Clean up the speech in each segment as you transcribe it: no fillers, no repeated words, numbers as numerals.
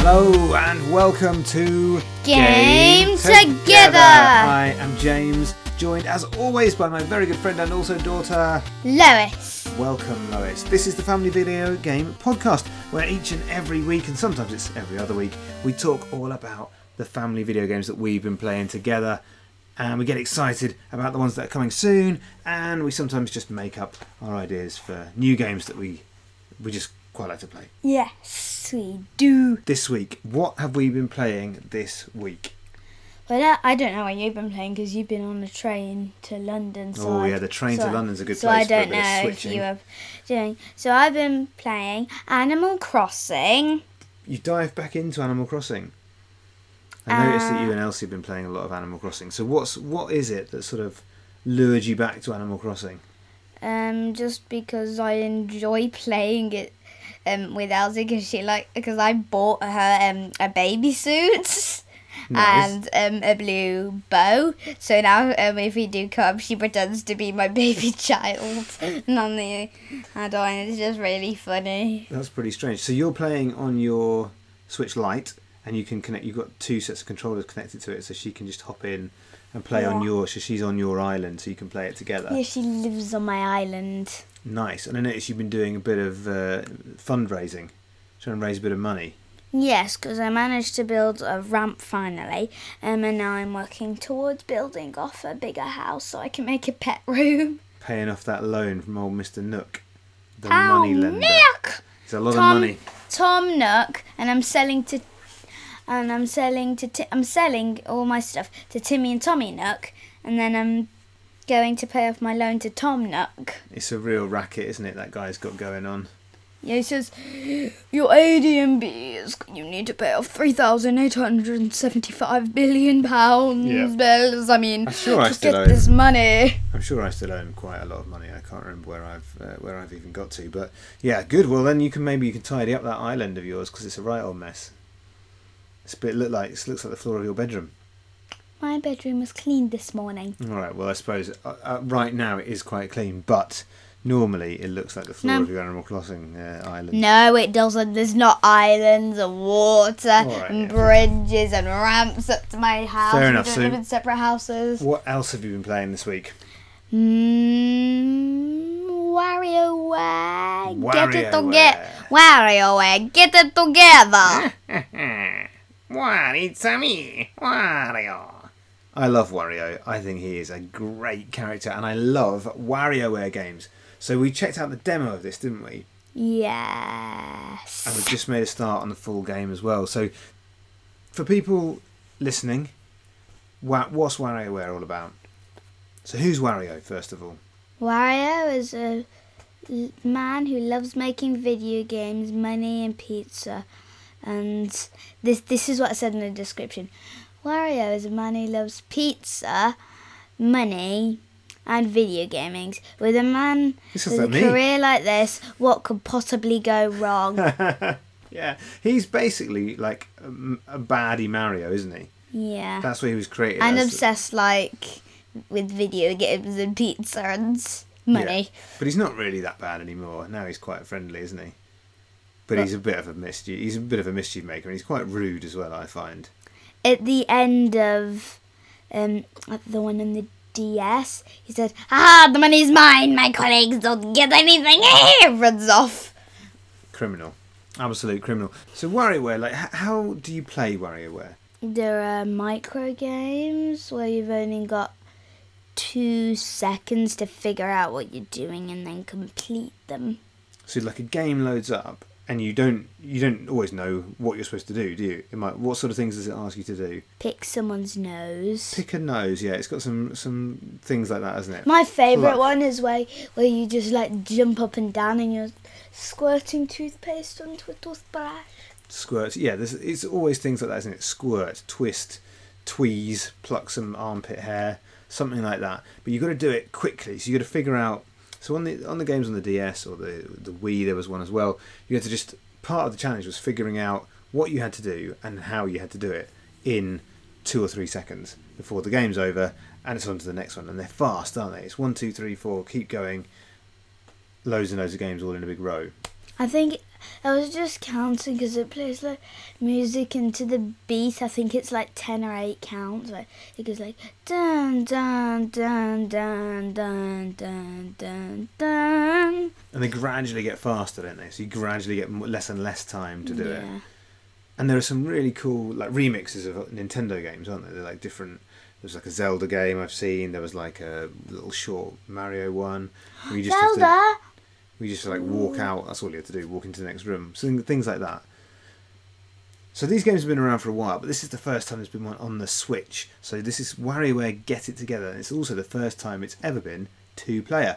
Hello and welcome to Game Together. I am James, joined as always by my very good friend and also daughter, Lois. Welcome, Lois. This is the Family Video Game Podcast, where each and every week, and sometimes it's every other week, we talk all about the family video games that we've been playing together. And we get excited about the ones that are coming soon, and we sometimes just make up our ideas for new games that we just quite like to play. Yes, we do. This week, what have we been playing this week? Well, I don't know what you've been playing because you've been on the train to London. So the train to London's a good so place I don't for a bit know of if switching. you have doing. So I've been playing Animal Crossing. You dived back into Animal Crossing. I noticed that you and Elsie have been playing a lot of Animal Crossing. So what is it that sort of lured you back to Animal Crossing? Just because I enjoy playing it with Elsie because I bought her a baby suit. Nice. And a blue bow. So now if we do come, she pretends to be my baby child. And on the add-on, it's just really funny. That's pretty strange. So you're playing on your Switch Lite, and you can connect. You've got two sets of controllers connected to it, so she can just hop in and play on yours. So she's on your island, so you can play it together. Yeah, she lives on my island. Nice. And I noticed you've been doing a bit of fundraising, trying to raise a bit of money. Yes, because I managed to build a ramp finally, and now I'm working towards building off a bigger house so I can make a pet room. Paying off that loan from old Mr. Nook, the money lender. Nook! It's a lot of money. Tom Nook, and I'm selling all my stuff to Timmy and Tommy Nook, and then I'm going to pay off my loan to Tom Nook. It's a real racket, isn't it, that guy's got going on? Yeah, he says, your AD&B is, you need to pay off £3,875 billion bills. I mean, I'm sure I still get owe this money. I'm sure I still own quite a lot of money. I can't remember where I've even got to, but yeah, good. Well, then you can tidy up that island of yours because it's a right old mess. It looks like the floor of your bedroom. My bedroom was cleaned this morning. All right. Well, I suppose right now it is quite clean, but normally it looks like the floor of your Animal Crossing island. No, it doesn't. There's not islands and water and bridges and ramps up to my house. Fair enough. We don't live in separate houses. What else have you been playing this week? WarioWare. WarioWare. Get it together. What? It's me, Wario. I love Wario. I think he is a great character, and I love WarioWare games. So we checked out the demo of this, didn't we? Yes. And we've just made a start on the full game as well. So for people listening, what's WarioWare all about? So who's Wario, first of all? Wario is a man who loves making video games, money and pizza. And this is what I said in the description. Wario is a man who loves pizza, money and video gaming. With a man with a career like this, what could possibly go wrong? Yeah, he's basically like a baddie Mario, isn't he? Yeah. That's what he was created and as. obsessed with video games and pizza and money. Yeah. But he's not really that bad anymore. Now he's quite friendly, isn't he? But he's a bit of a mischief. He's a bit of a mischief maker, and he's quite rude as well, I find. At the end of the one on the DS, he said, the money's mine, my colleagues don't get anything, runs off. Criminal. Absolute criminal. So WarioWare, how do you play WarioWare? There are micro games where you've only got 2 seconds to figure out what you're doing and then complete them. So a game loads up, and you don't always know what you're supposed to do you? What sort of things does it ask you to do? Pick someone's nose. Pick a nose, yeah. It's got some things like that, hasn't it? My favourite one is where you just jump up and down and you're squirting toothpaste onto a toothbrush. Squirt, yeah. It's always things like that, isn't it? Squirt, twist, tweeze, pluck some armpit hair, something like that. But you've got to do it quickly, so you've got to figure out. So on the games on the DS or the Wii, there was one as well. You had to part of the challenge was figuring out what you had to do and how you had to do it in 2 or 3 seconds before the game's over, and it's on to the next one. And they're fast, aren't they? It's 1, 2, 3, 4, keep going. Loads and loads of games all in a big row. I think I was just counting because it plays like music into the beat. I think it's like 10 or 8 counts. Like it goes like dun dun dun dun dun dun dun dun. And they gradually get faster, don't they? So you gradually get less and less time to do it. Yeah. And there are some really cool like remixes of Nintendo games, aren't there? They're like different. There's like a Zelda game I've seen. There was like a little short Mario one. Where you just Zelda. we just like walk out. That's all you have to do. Walk into the next room. So things like that. So these games have been around for a while, but this is the first time there's been one on the Switch. So this is WarioWare Get It Together, and it's also the first time it's ever been 2-player.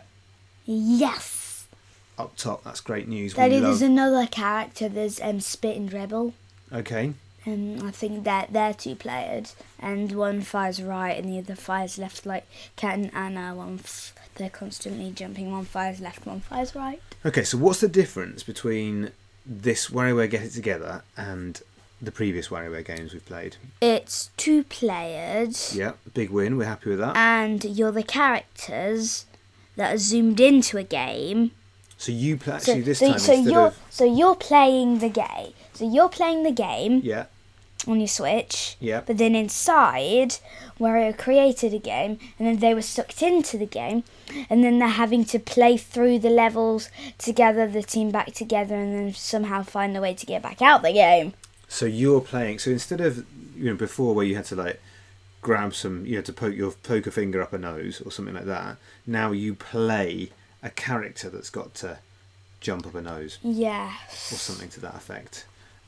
Yes. Up top, that's great news. Daddy, there's another character. There's Spit and Dribble. Okay. I think that they're 2-playered, and one fires right and the other fires left, like Cat and Anna. They're constantly jumping. One fires left, one fires right. Okay, so what's the difference between this WarioWare Get It Together and the previous WarioWare games we've played? It's 2-playered. Yeah, big win. We're happy with that. And you're the characters that are zoomed into a game. So you play so you're playing the game. So you're playing the game. Yeah. On your Switch. Yeah. But then inside, Wario created a game, and then they were sucked into the game, and then they're having to play through the levels to gather the team back together, and then somehow find a way to get back out the game. So you're playing. So instead of before where you had to like grab some, you had to poke a finger up a nose or something like that. Now you play a character that's got to jump up a nose. Yes. Or something to that effect.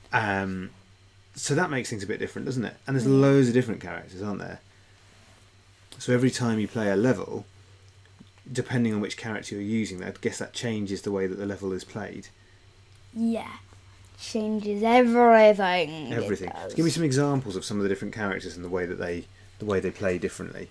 So that makes things a bit different, doesn't it? And there's loads of different characters, aren't there? So every time you play a level, depending on which character you're using, I guess that changes the way that the level is played. Yeah. Changes everything. Everything. So give me some examples of some of the different characters and the way they play differently.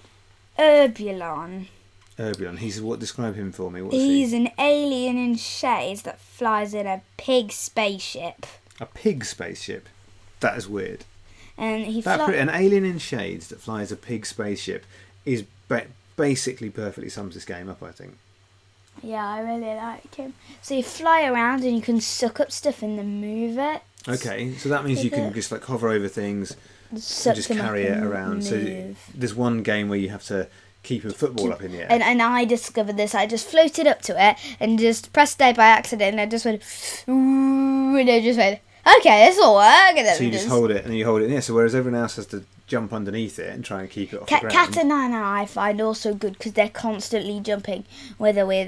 Urbulon. He's what? Describe him for me. He's an alien in shades that flies in a pig spaceship. A pig spaceship? That is weird. And an alien in shades that flies a pig spaceship is basically perfectly sums this game up, I think. Yeah, I really like him. So you fly around and you can suck up stuff and then move it. Okay, so that means you can just like hover over things and just carry it around. Move. So there's one game where you have to keep a football up in the air. And I discovered this. I just floated up to it and just pressed A by accident, and I just went, and I just went, okay, this will work. And then so you just hold it, and you hold it in there. So whereas everyone else has to jump underneath it and try and keep it off the ground. Cat and Anna I find also good because they're constantly jumping. Whether with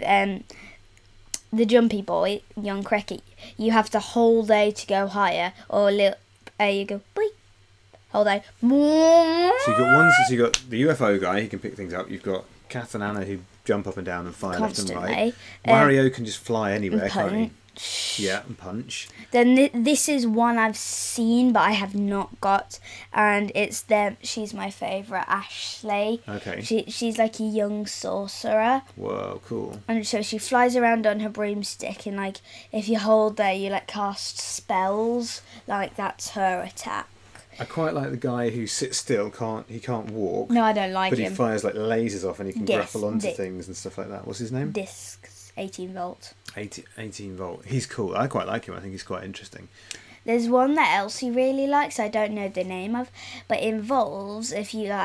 the jumpy boy, young Cracky, you have to hold A to go higher, or little A you go boing. Hold A. So you got the UFO guy who can pick things up. You've got Cat and Anna who jump up and down and fire constantly. left and right. Wario can just fly anywhere, can't he? Yeah, and punch. Then this is one I've seen but I have not got, and it's them. She's my favourite, Ashley. Okay. She's like a young sorcerer. Whoa, cool. And so she flies around on her broomstick, and like if you hold there, you like cast spells. Like that's her attack. I quite like the guy who sits still, he can't walk. No, I don't like him. But he fires like lasers off and he can grapple onto things and stuff like that. What's his name? Discs, 18 volt. 18 volt. He's cool. I quite like him. I think he's quite interesting. There's one that Elsie really likes. I don't know the name of, but it involves if you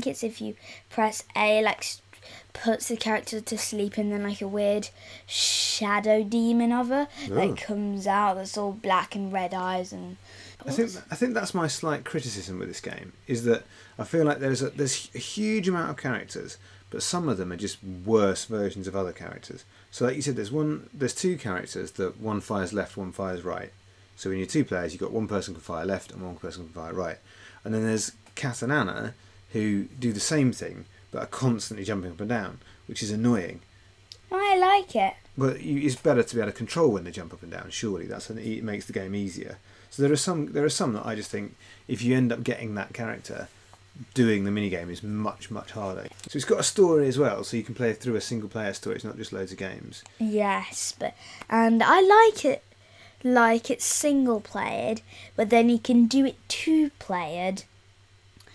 press A, like puts the character to sleep, and then like a weird shadow demon of her like comes out that's all black and red eyes and. I think that's my slight criticism with this game is that I feel like there's a huge amount of characters, but some of them are just worse versions of other characters. So like you said, there's two characters that one fires left, one fires right. So when you're 2 players, you've got one person can fire left and one person can fire right. And then there's Cat and Anna who do the same thing but are constantly jumping up and down, which is annoying. I like it. But it's better to be able to control when they jump up and down. Surely it makes the game easier. So there are some that I just think if you end up getting that character, doing the minigame is much, much harder. So it's got a story as well, so you can play through a single player story. It's not just loads of games. Yes, and I like it. Like it's single played, but then you can do it 2-playered.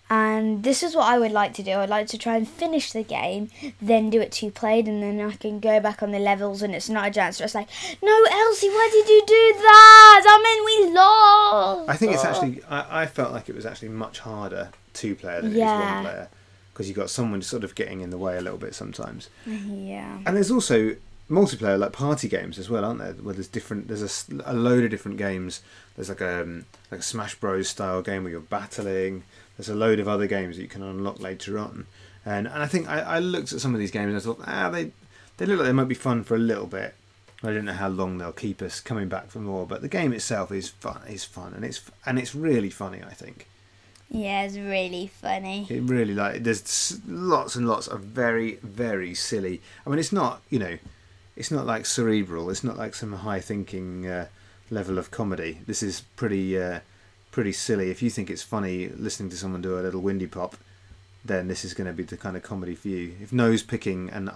And this is what I would like to do. I'd like to try and finish the game, then do it 2-played, and then I can go back on the levels and it's not a giant stress. Like, no, Elsie, why did you do that? That meant we lost. I think it's actually, I felt like it was actually much harder 2-player than it is 1-player. Because you've got someone sort of getting in the way a little bit sometimes. Yeah. And there's also multiplayer, like party games as well, aren't there? Where there's a load of different games. There's like a Smash Bros style game where you're battling. There's a load of other games that you can unlock later on. And I think I looked at some of these games and I thought, they look like they might be fun for a little bit. I don't know how long they'll keep us coming back for more, but the game itself is fun, and it's really funny, I think. Yeah, it's really funny. It really, there's lots and lots of very, very silly. I mean, it's not like Cerebral. It's not like some high thinking level of comedy. This is pretty silly. If you think it's funny listening to someone do a little windy pop, then this is going to be the kind of comedy for you. If nose picking and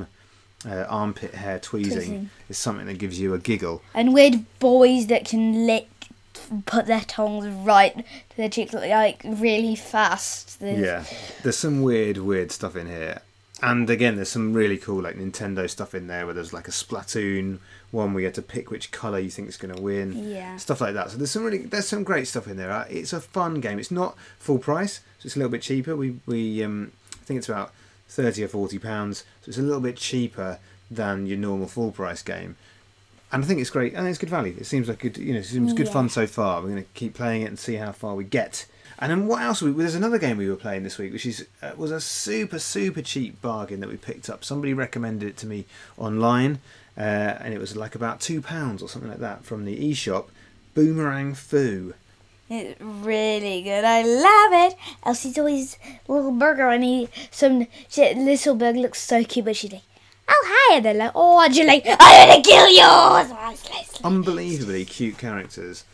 armpit hair tweezing is something that gives you a giggle, and weird boys that can put their tongues right to their cheeks like really fast. There's some weird stuff in here. And again, there's some really cool like Nintendo stuff in there where there's like a Splatoon one where you have to pick which colour you think is going to win. Yeah. Stuff like that. So there's some great stuff in there. It's a fun game. It's not full price, so it's a little bit cheaper. We I think it's about £30 or £40, so it's a little bit cheaper than your normal full price game. And I think it's great, and it's good value. It seems like good fun so far. We're going to keep playing it and see how far we get. And then what else? There's another game we were playing this week, which was a super cheap bargain that we picked up. Somebody recommended it to me online, and it was like about £2 or something like that from the eShop. Boomerang Foo. It's really good. I love it. Elsie's always a little burger, and little burger looks so cute, but she's like, oh hi, and they're like, oh, Angela, I'm gonna kill you. Unbelievably cute characters.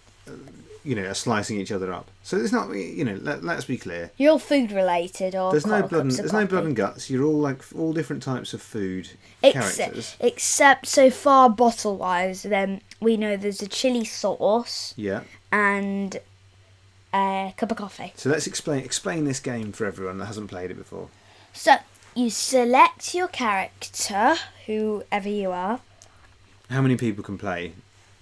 Are slicing each other up. So it's not, let's be clear. You're all food related, or there's no blood and guts. You're all all different types of food characters. Except so far, bottle wise, then we know there's a chili sauce. Yeah. And a cup of coffee. So let's explain this game for everyone that hasn't played it before. So you select your character, whoever you are. How many people can play?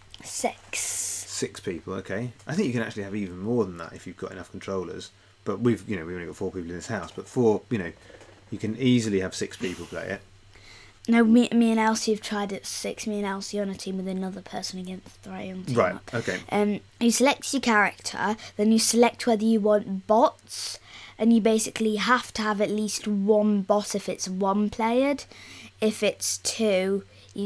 6 people, okay. I think you can actually have even more than that if you've got enough controllers. But we've only got 4 people in this house. But you can easily have 6 people play it. No, me and Elsie have tried it 6. Me and Elsie on a team with another person against 3 on team right, up. okay. You select your character, then you select whether you want bots, and you basically have to have at least 1 bot if it's 1-playered. If it's 2,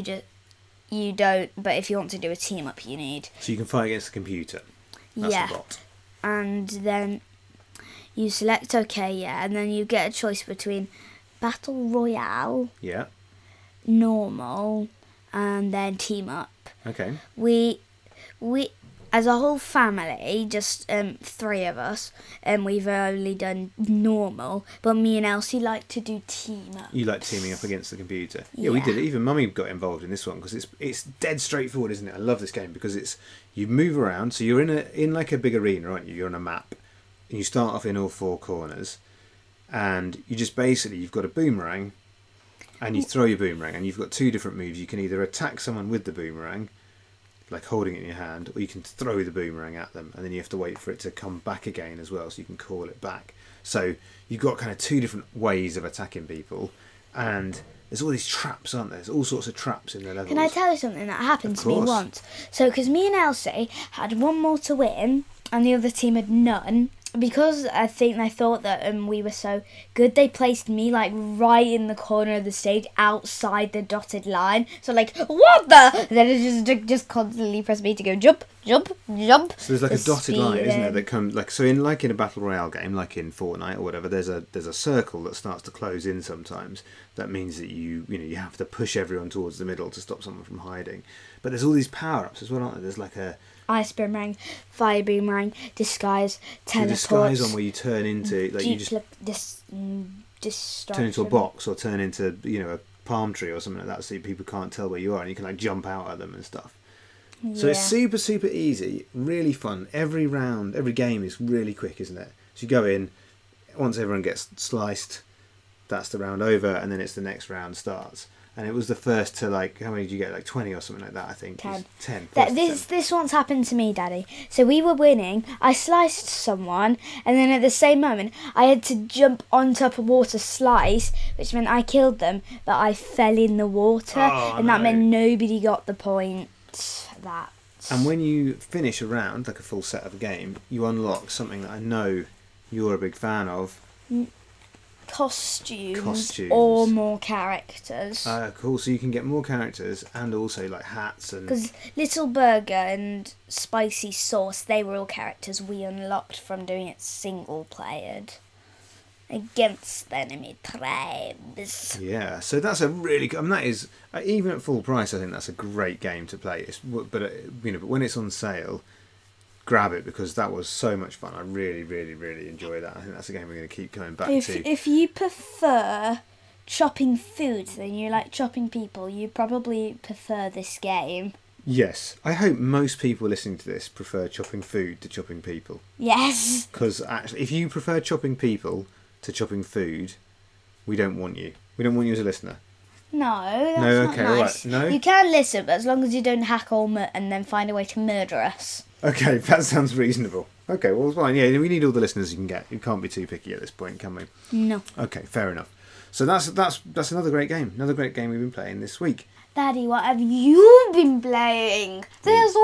you don't, but if you want to do a team up, you need. So you can fight against the computer. That's the bot. And then you select OK, and then you get a choice between Battle Royale, normal, and then team up. Okay. We as a whole family, just 3 of us, and we've only done normal, but me and Elsie like to do team up. You like teaming up against the computer. Yeah, we did. Even Mummy got involved in this one because it's dead straightforward, isn't it? I love this game because you move around, so you're in like a big arena, aren't you? You're on a map, and you start off in all 4 corners, and you just basically, you've got a boomerang, and you throw your boomerang, and you've got 2 different moves. You can either attack someone with the boomerang, like holding it in your hand, or you can throw the boomerang at them, and then you have to wait for it to come back again as well, so you can call it back. So you've got kind of 2 different ways of attacking people, and there's all these traps, aren't there? There's all sorts of traps in the levels. Can I tell you something that happened to me once? So, because me and Elsie had 1 more to win, and the other team had none. Because I think they thought that we were so good, they placed me like right in the corner of the stage, outside the dotted line. So like, what the? And then it just constantly pressed me to go jump. So there's like a dotted line, isn't there? That come in a battle royale game, like in Fortnite or whatever. There's a circle that starts to close in sometimes. That means that you have to push everyone towards the middle to stop someone from hiding. But there's all these power ups as well, aren't there? There's like a ice boomerang, fire boomerang, disguise, teleport. The disguise one where you turn into turn into a box or turn into a palm tree or something like that, so people can't tell where you are, and you can like jump out at them and stuff. Yeah. So it's super easy, really fun. Every game is really quick, isn't it? So you go in, once everyone gets sliced, that's the round over, and then it's the next round starts. And it was the first to, like, how many did you get? Like 20 or something like that, I think. 10. 10. This once happened to me, Daddy. So we were winning. I sliced someone, and then at the same moment, I had to jump on top of water slice, which meant I killed them, but I fell in the water, and that meant nobody got the point. And when you finish a round, like a full set of a game, you unlock something that I know you're a big fan of. Costumes or more characters. Cool. So you can get more characters and also like hats and. Because Little Burger and Spicy Sauce, they were all characters we unlocked from doing it single-playered against enemy tribes. Yeah, so that's a really good. I mean, that is even at full price. I think that's a great game to play. But when it's on sale, grab it because that was so much fun. I really, really, really enjoy that. I think that's a game we're going to keep coming back to. If you prefer chopping food than you like chopping people, you probably prefer this game. Yes, I hope most people listening to this prefer chopping food to chopping people. Yes. Because actually, if you prefer chopping people to chopping food, we don't want you. We don't want you as a listener. No, that's no, not okay, nice. All right. No? You can listen, but as long as you don't hack all and then find a way to murder us. Okay, that sounds reasonable. Okay, well, fine. Yeah, we need all the listeners you can get. You can't be too picky at this point, can we? No. Okay, fair enough. So that's another great game. Another great game we've been playing this week. Daddy, what have you been playing this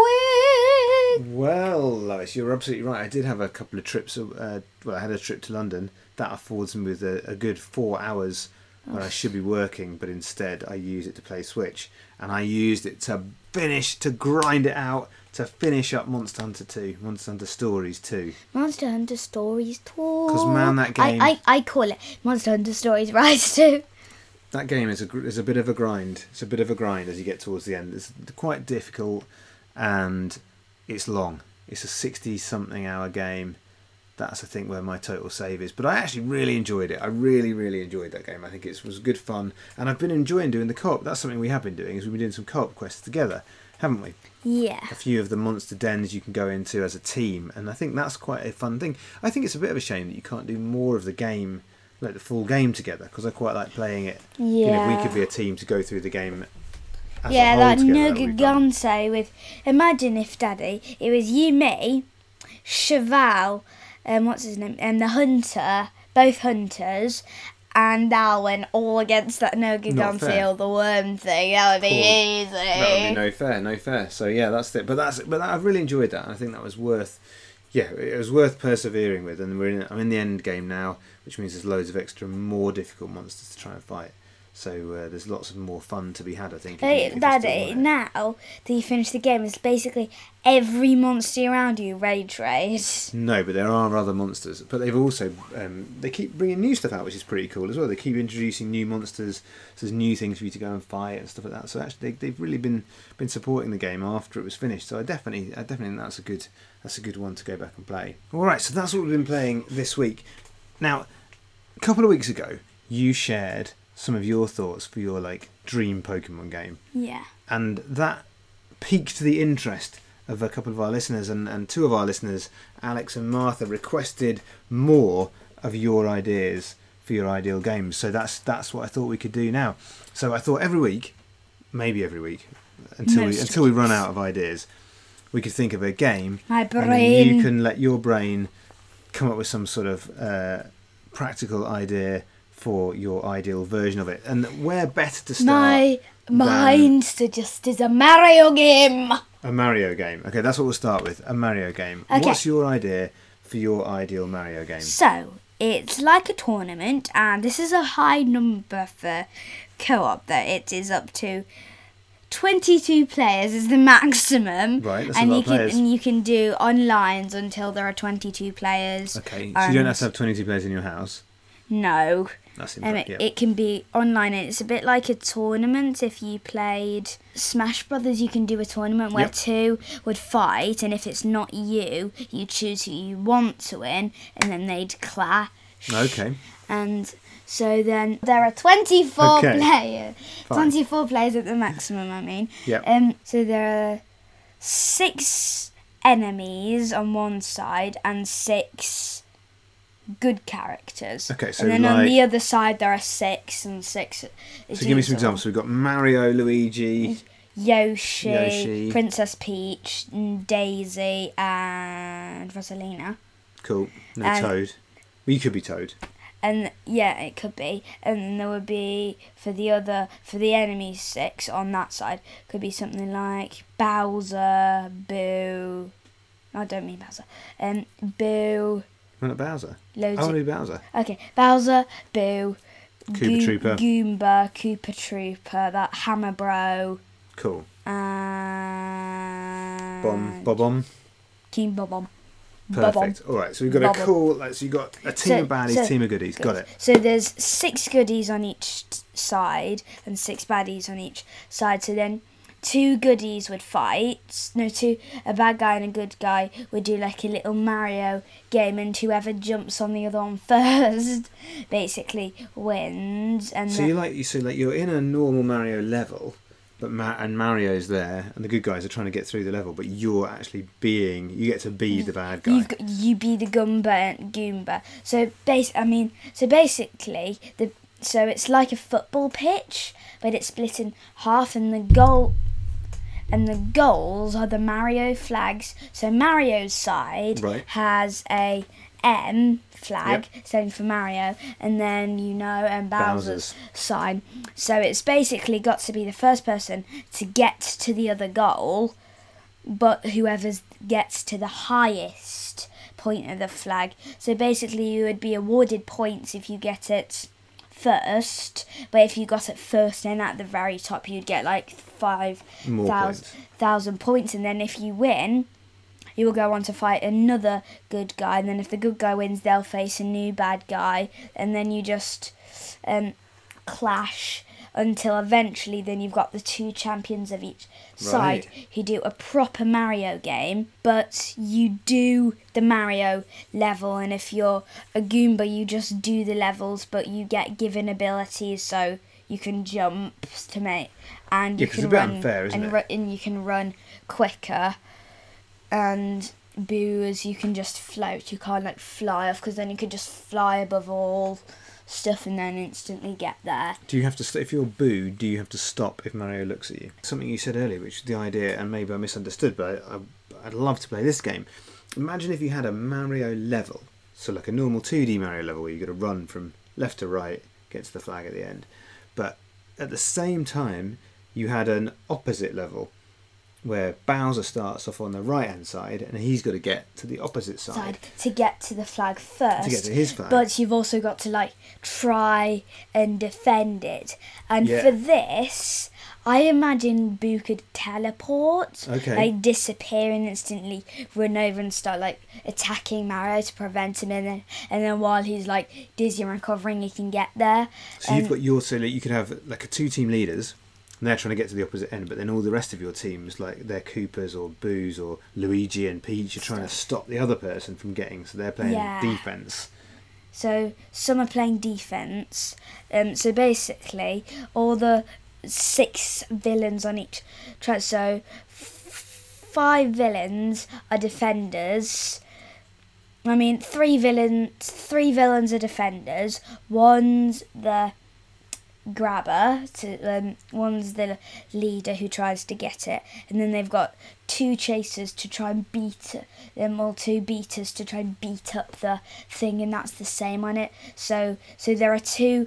week? Well, Lois, you're absolutely right. I did have a couple of trips. I had a trip to London. That affords me with a good 4 hours where I should be working, but instead I use it to play Switch. And I used it to grind it out, to finish up Monster Hunter 2, Monster Hunter Stories 2. Monster Hunter Stories 2. Because, man, that game... I call it Monster Hunter Stories Rise 2. That game is a bit of a grind. It's a bit of a grind as you get towards the end. It's quite difficult and it's long. It's a 60-something hour game. That's, I think, where my total save is. But I actually really enjoyed it. I really, really enjoyed that game. I think it was good fun. And I've been enjoying doing the co-op. That's something we have been doing, is we've been doing some co-op quests together, haven't we? Yeah. A few of the monster dens you can go into as a team. And I think that's quite a fun thing. I think it's a bit of a shame that you can't do more of the game, like the full game together, because I quite like playing it. Yeah. You know, we could be a team to go through the game as yeah, a whole like together. Nugagante with... Imagine if, Daddy, it was you, me, Cheval... what's his name? And the hunter, both hunters, and Alwyn all against that Nugagante or the worm thing. That would be easy. That would be no fair. So yeah, that's it. But I've really enjoyed that. And I think that was worth. Yeah, it was worth persevering with. And I'm in the end game now, which means there's loads of extra, more difficult monsters to try and fight. So there's lots of more fun to be had, I think. Daddy, now that you finish the game, it's basically every monster around you rage raid. No, but there are other monsters. But they've also they keep bringing new stuff out, which is pretty cool as well. They keep introducing new monsters. So there's new things for you to go and fight and stuff like that. So actually, they've really been supporting the game after it was finished. So I definitely think that's a good one to go back and play. All right, so that's what we've been playing this week. Now, a couple of weeks ago, you shared some of your thoughts for your dream Pokemon game. Yeah. And that piqued the interest of a couple of our listeners, and two of our listeners, Alex and Martha, requested more of your ideas for your ideal games. So that's what I thought we could do now. So I thought maybe every week, until we run out of ideas, we could think of a game. My brain. And then you can let your brain come up with some sort of practical idea for your ideal version of it. And where better to start? My mind suggests a Mario game. A Mario game. Okay, that's what we'll start with. A Mario game. Okay. What's your idea for your ideal Mario game? So, it's like a tournament, and this is a high number for co-op, that it is up to 22 players is the maximum. Right, that's and a lot of players. And you can do onlines until there are 22 players. Okay, so you don't have to have 22 players in your house? No. That's It can be online, and it's a bit like a tournament. If you played Smash Brothers, you can do a tournament where two would fight, and if it's not you choose who you want to win, and then they'd clash. Okay. And so then there are 24 players. Fine. 24 players at the maximum, I mean. Yep. So there are 6 enemies on one side and 6 good characters. Okay, so and then on like- the other side there are 6 and 6. So give me some examples. So we've got Mario, Luigi, Yoshi, Princess Peach, Daisy, and Rosalina. Cool. No, And- Toad. Well, you could be Toad. And yeah, it could be. And then there would be for the enemy 6 on that side could be something like Bowser, Boo. I don't mean Bowser. Boo. Not Bowser. Loads I want of, to be Bowser. okay, Bowser, Boo, Koopa Trooper. Goomba, Koopa Trooper, that Hammer Bro, Cool. and Bob-omb. King Bob-omb. Perfect. All right. So we've got Bob-omb. a cool. Like, so you've got a team of baddies, team of goodies. Got it. So there's 6 goodies on each side and 6 baddies on each side. So then 2 goodies would fight. No, a bad guy and a good guy would do like a little Mario game, and whoever jumps on the other one first basically wins. And So you're in a normal Mario level, but Mario's there, and the good guys are trying to get through the level, but you get to be the bad guy. You be the Goomba. So basically, so it's like a football pitch, but it's split in half, and the goals are the Mario flags. So Mario's side Right. has a M flag standing for Mario, and then and Bowser's sign. So it's basically got to be the first person to get to the other goal, but whoever gets to the highest point of the flag. So basically you would be awarded points if you get it first, but if you got it first and at the very top you'd get like 5,000 points, and then if you win you will go on to fight another good guy, and then if the good guy wins they'll face a new bad guy, and then you just clash until eventually then you've got the 2 champions of each side who do a proper Mario game, but you do the Mario level, and if you're a Goomba you just do the levels, but you get given abilities so you can jump to make, and you can it's a bit run unfair, isn't it? And you can run quicker, and Boo is you can just float, you can't like fly off, because then you could just fly above all stuff and then instantly get there. Do you have to if you're Boo, do you have to stop if Mario looks at you? Something you said earlier, which is the idea, and maybe I misunderstood, but I'd love to play this game. Imagine if you had a Mario level, so like a normal 2D Mario level where you've got to run from left to right, get to the flag at the end, but at the same time you had an opposite level where Bowser starts off on the right hand side and he's got to get to the opposite side to get to the flag first, to get to his flag. but you've also got to like try and defend it, and Yeah. for this I imagine Boo could teleport, Okay. like disappear and instantly run over and start like attacking Mario to prevent him, and then while he's like dizzy and recovering he can get there. So you've got you could have like a 2 team leaders, and they're trying to get to the opposite end, but then all the rest of your teams, like their Koopas or Boos or Luigi and Peach, are trying to stop the other person from getting, so they're playing defence. So some are playing defence. So basically, all the 6 villains on each track. So 5 villains are defenders. 3 villains are defenders. One's the grabber, one's the leader who tries to get it, and then they've got 2 chasers to try and beat them, or 2 beaters to try and beat up the thing, and that's the same on it. So there are 2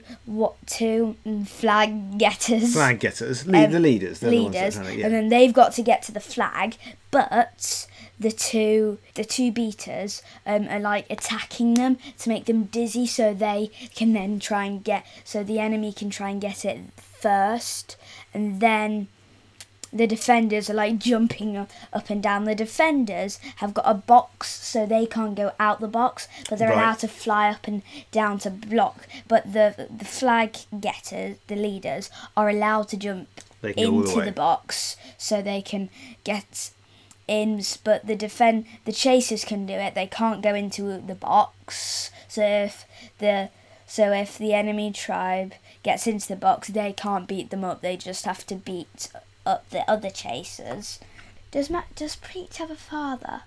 flag getters. Flag getters, the leaders. They're the ones that are trying to, and then they've got to get to the flag, but the two beaters are like attacking them to make them dizzy, so they can then try and so the enemy can try and get it first, and then the defenders are like jumping up and down. The defenders have got a box, so they can't go out the box, but they're allowed to fly up and down to block. But the flag getters, the leaders, are allowed to jump into the box, so they can get in. But the chasers can do it. They can't go into the box. So if the enemy tribe gets into the box, they can't beat them up. They just have to beat up the other chasers. Does Peach have a father?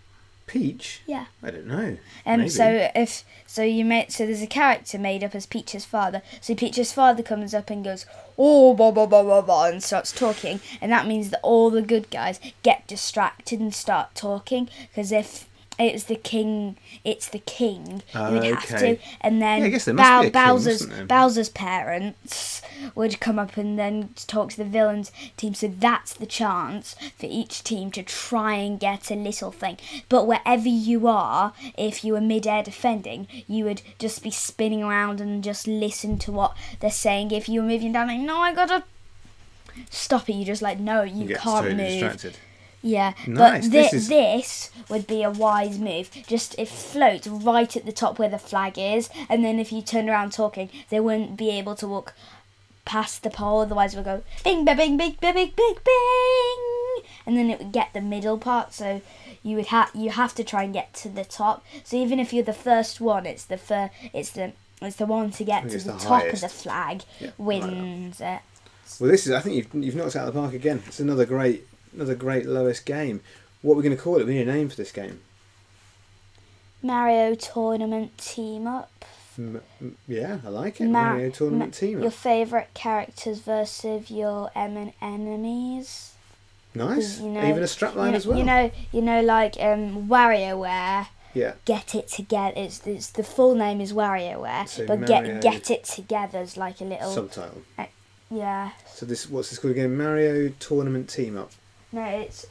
Peach? Yeah. I don't know. Maybe. So there's a character made up as Peach's father. So Peach's father comes up and goes, oh, blah, blah, blah, blah, blah, and starts talking. And that means that all the good guys get distracted and start talking. Because if it's the king, you would have to. And then I guess there must be a king, Bowser's mustn't there? Bowser's parents would come up and then talk to the villains team. So that's the chance for each team to try and get a little thing. But wherever you are, if you were mid-air defending, you would just be spinning around and just listen to what they're saying. If you were moving down, like, no, I gotta stop it. You just like, no, you get can't totally move. distracted. Yeah, Nice. but this would be a wise move. Just it floats right at the top where the flag is, and then if you turn around talking, they wouldn't be able to walk past the pole. Otherwise, it would go bing, bing, bing, bing, bing, bing, bing, bing, and then it would get the middle part. So you have to try and get to the top. So even if you're the first one, it's the one to get to the top of the flag wins it. Well, I think you've knocked it out of the park again. It's another great lowest game. What are we going to call it? We need a name for this game. Mario Tournament Team Up. Yeah, I like it. Mario Tournament Team Up. Your favourite characters versus your enemies. Nice. Even a strapline as well. You know, like WarioWare. Yeah. Get It Together. It's the full name is WarioWare, So but Mario... Get It Together is like a little subtitle. Yeah. So what's this called again? Mario Tournament Team Up. No, it's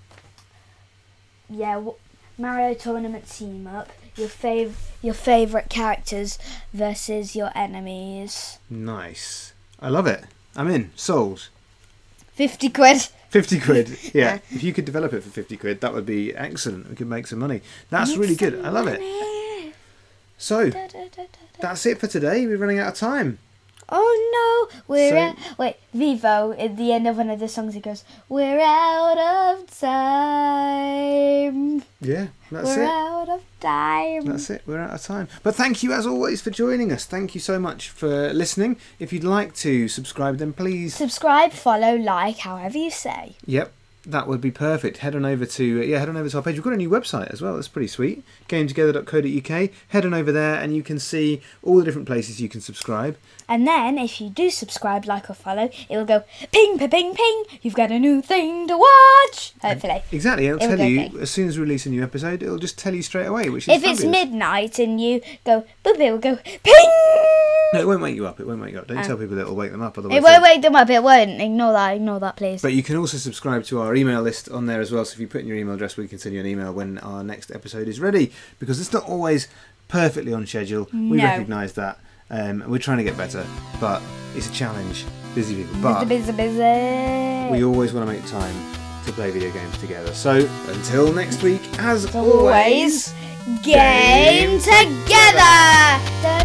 Mario Tournament Team Up. Your favourite characters versus your enemies. Nice. I love it. I'm in. Sold. 50 quid. 50 quid. Yeah. If you could develop it for 50 quid, that would be excellent. We could make some money. That's really good. I love it. So, that's it for today. We're running out of time. Oh no, wait, Vivo, at the end of one of the songs it goes, we're out of time. Yeah, that's We're it. out of time. That's it, we're out of time. But thank you as always for joining us. Thank you so much for listening. If you'd like to subscribe, then please... Subscribe, follow, like, however you say. Yep. That would be perfect. Head on over to our page. We've got a new website as well. That's pretty sweet. Gametogether.co.uk. Head on over there and you can see all the different places you can subscribe. And then, if you do subscribe, like or follow, it will go ping, ping, ping, ping. You've got a new thing to watch. Hopefully. Exactly. It'll tell you ping. As soon as we release a new episode. It'll just tell you straight away, which is if fabulous. it's midnight and you go boop, it will go ping. No, it won't wake you up. Don't tell people that it'll wake them up. Otherwise it won't wake them up. It won't. Ignore that, please. But you can also subscribe to our email list on there as well. So if you put in your email address, we can send you an email when our next episode is ready. Because it's not always perfectly on schedule. We recognise that. We're trying to get better. But it's a challenge. Busy people. But busy. we always want to make time to play video games together. So until next week, as always, game together.